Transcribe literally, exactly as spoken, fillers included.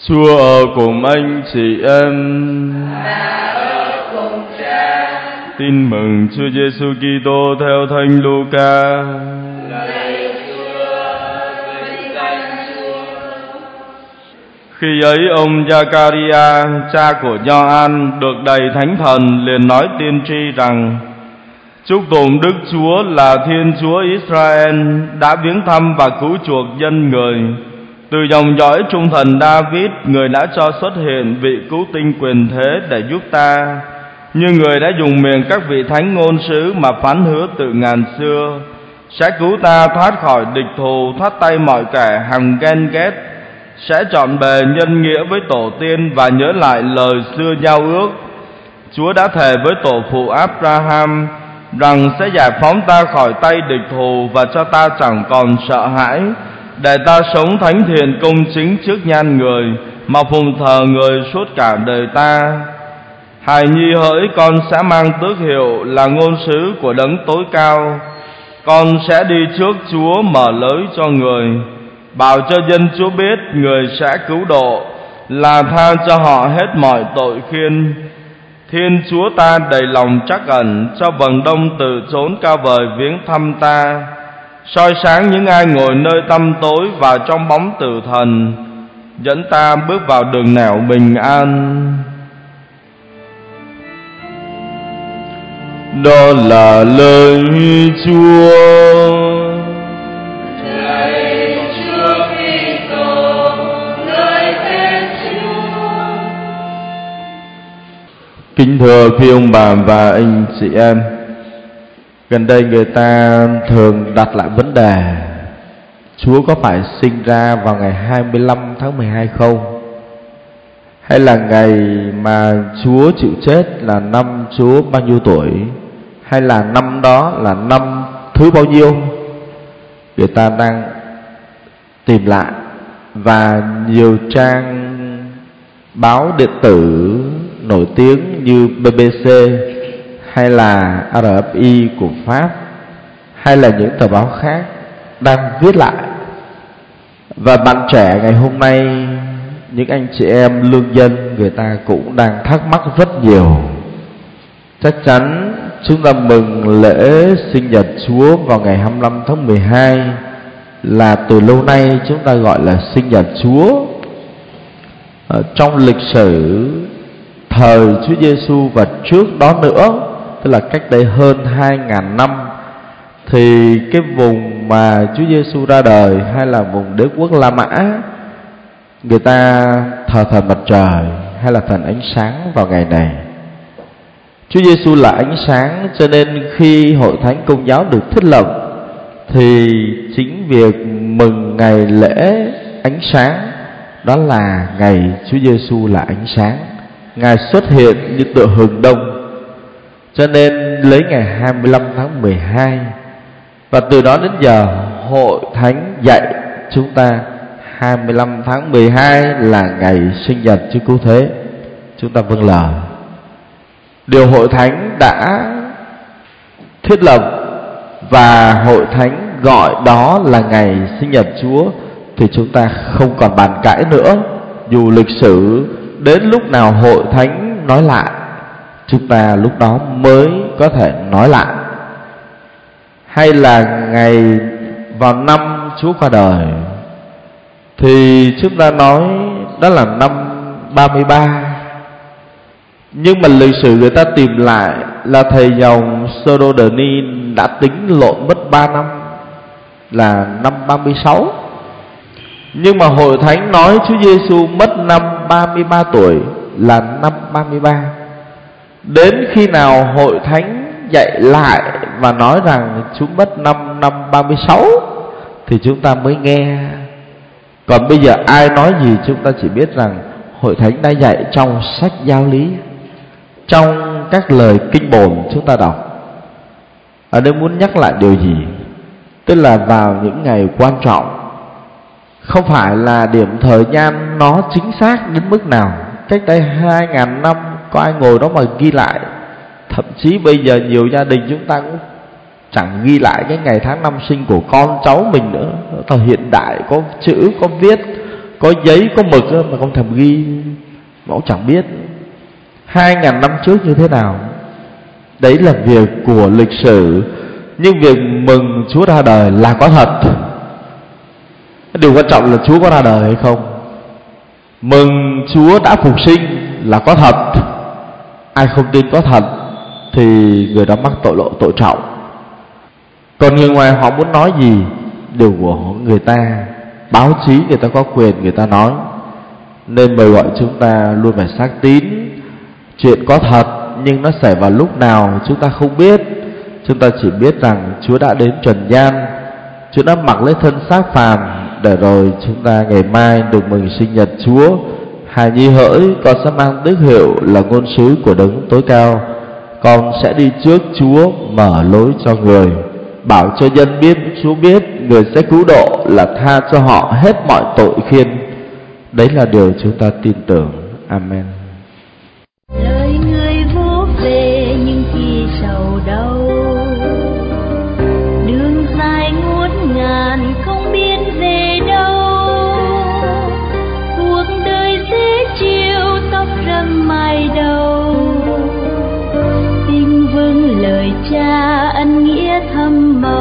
Chúa ở cùng anh chị em. Và ở cùng Cha. Tin mừng Chúa Giêsu Kitô theo Thánh Luca. Lạy Chúa, vinh danh Chúa. Khi ấy ông Giacaria, cha của Gioan, được đầy Thánh Thần, liền nói tiên tri rằng: Chúc tụng Đức Chúa là Thiên Chúa Israel, đã viếng thăm và cứu chuộc dân người. Từ dòng dõi trung thần David, người đã cho xuất hiện vị cứu tinh quyền thế để giúp ta, như người đã dùng miệng các vị thánh ngôn sứ mà phán hứa từ ngàn xưa, sẽ cứu ta thoát khỏi địch thù, thoát tay mọi kẻ hằng ghen ghét, sẽ trọn bề nhân nghĩa với tổ tiên và nhớ lại lời xưa giao ước. Chúa đã thề với tổ phụ Abraham rằng sẽ giải phóng ta khỏi tay địch thù và cho ta chẳng còn sợ hãi, để ta sống thánh thiện công chính trước nhan người, mà phụng thờ người suốt cả đời ta. Hài nhi hỡi, con sẽ mang tước hiệu là ngôn sứ của Đấng Tối Cao. Con sẽ đi trước Chúa mở lối cho người, bảo cho dân Chúa biết người sẽ cứu độ, là tha cho họ hết mọi tội khiên. Thiên Chúa ta đầy lòng trắc ẩn, cho vầng đông từ chốn cao vời viếng thăm ta, soi sáng những ai ngồi nơi tăm tối và trong bóng tử thần, dẫn ta bước vào đường nẻo bình an. Đó là lời Chúa. Lạy Chúa Kitô, ngợi khen Chúa. Kính thưa quý ông bà và anh chị em, gần đây người ta thường đặt lại vấn đề: Chúa có phải sinh ra vào ngày hai mươi lăm tháng mười hai không? Hay là ngày mà Chúa chịu chết là năm Chúa bao nhiêu tuổi? Hay là năm đó là năm thứ bao nhiêu? Người ta đang tìm lại, và nhiều trang báo điện tử nổi tiếng như bê bê xê hay là rờ ép i của Pháp, hay là những tờ báo khác đang viết lại. Và bạn trẻ ngày hôm nay, những anh chị em lương dân, người ta cũng đang thắc mắc rất nhiều. Chắc chắn chúng ta mừng lễ sinh nhật Chúa vào ngày hai mươi lăm tháng mười hai là từ lâu nay chúng ta gọi là sinh nhật Chúa. Ở trong lịch sử thời Chúa Giêsu và trước đó nữa, tức là cách đây hơn hai ngàn năm, thì cái vùng mà Chúa Giêsu ra đời, hay là vùng đế quốc La Mã, người ta thờ thần mặt trời hay là thần ánh sáng vào ngày này. Chúa Giêsu là ánh sáng, cho nên khi hội thánh Công giáo được thiết lập thì chính việc mừng ngày lễ ánh sáng đó là ngày Chúa Giêsu là ánh sáng, Ngài xuất hiện như tựa hừng đông. Cho nên lấy ngày hai mươi lăm tháng mười hai, và từ đó đến giờ hội thánh dạy chúng ta hai mươi lăm tháng mười hai là ngày sinh nhật Chúa Cứu Thế. Chúng ta vâng lời. Điều hội thánh đã thiết lập và hội thánh gọi đó là ngày sinh nhật Chúa thì chúng ta không còn bàn cãi nữa. Dù lịch sử đến lúc nào hội thánh nói lại, chúng ta lúc đó mới có thể nói lại. Hay là ngày vào năm Chúa qua đời thì chúng ta nói đó là năm ba mươi ba. Nhưng mà lịch sử người ta tìm lại là thầy dòng Sơ-đô Đờ-ni đã tính lộn mất ba năm, là năm ba mươi sáu. Nhưng mà hội thánh nói Chúa Giêsu mất năm ba mươi ba tuổi là năm ba mươi ba. Đến khi nào hội thánh dạy lại và nói rằng Chúa mất năm năm ba mươi sáu thì chúng ta mới nghe. Còn bây giờ ai nói gì chúng ta chỉ biết rằng hội thánh đã dạy trong sách giáo lý, trong các lời kinh bổn chúng ta đọc. Ở đây muốn nhắc lại điều gì? Tức là vào những ngày quan trọng, không phải là điểm thời gian nó chính xác đến mức nào. Cách đây hai ngàn năm có ai ngồi đó mà ghi lại. Thậm chí bây giờ nhiều gia đình chúng ta cũng chẳng ghi lại cái ngày tháng năm sinh của con cháu mình nữa. Thời hiện đại có chữ, có viết, có giấy có mực mà không thèm ghi, mà cũng chẳng biết hai ngàn năm trước như thế nào. Đấy là việc của lịch sử. Nhưng việc mừng Chúa ra đời là có thật. Điều quan trọng là Chúa có ra đời hay không. Mừng Chúa đã phục sinh là có thật. Ai không tin có thật thì người đó mắc tội lỗi tội trọng. Còn người ngoài họ muốn nói gì, điều của người ta. Báo chí người ta có quyền người ta nói. Nên mời gọi chúng ta luôn phải xác tín. Chuyện có thật, nhưng nó xảy vào lúc nào chúng ta không biết. Chúng ta chỉ biết rằng Chúa đã đến trần gian, Chúa đã mặc lấy thân xác phàm, để rồi chúng ta ngày mai được mừng sinh nhật Chúa. Hài nhi hỡi, con sẽ mang tước hiệu là ngôn sứ của Đấng Tối Cao. Con sẽ đi trước Chúa, mở lối cho người, bảo cho dân biết Chúa biết người sẽ cứu độ, là tha cho họ hết mọi tội khiên. Đấy là điều chúng ta tin tưởng. Amen. Lời người vô về nhưng khi sầu đau, đường dài ngút ngàn không biết về đâu. Cuộc đời dễ chịu tóc râm mai đầu, tin vâng lời cha ân nghĩa thầm màu.